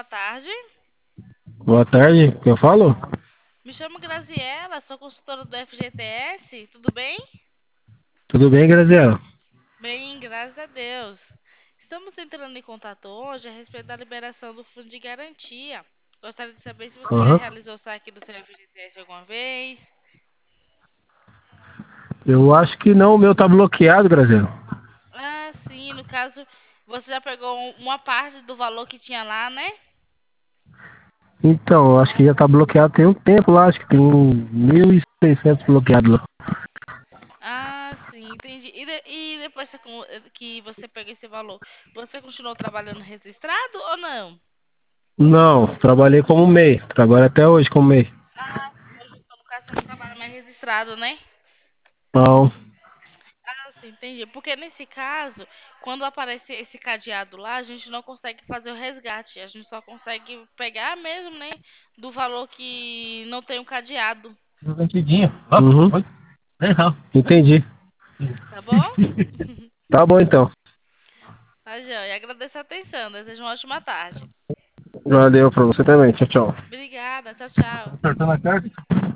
boa tarde. Boa tarde, quem eu falo? Me chamo Graziela, sou consultora do FGTS. Tudo bem? Tudo bem, Graziela? Bem, graças a Deus. Estamos entrando em contato hoje a respeito da liberação do fundo de garantia. Gostaria de saber se você já Aham. realizou o saque do seu FGTS alguma vez. Eu acho que não, o meu tá bloqueado, Graziela. Ah, sim, no caso, você já pegou uma parte do valor que tinha lá, né? Então, eu acho que já tá bloqueado tem um tempo lá, acho que tem 1.600 bloqueado lá. Ah, sim, entendi. E depois que você pegou esse valor, você continuou trabalhando registrado ou não? Não, trabalhei como MEI, trabalho até hoje como MEI. Hoje, então, no caso, você não trabalha mais registrado, né? Não, Ah, sim, entendi. Porque nesse caso, quando aparecer esse cadeado lá, a gente não consegue fazer o resgate. A gente só consegue pegar mesmo, né? Do valor que não tem o cadeado. uhum. Entendi. Tá bom? Tá bom então. Tá, joia. Agradeço a atenção. Desejo uma ótima tarde. Valeu pra você também, tchau, tchau. Obrigada. Tchau, tchau. Acertando a carta?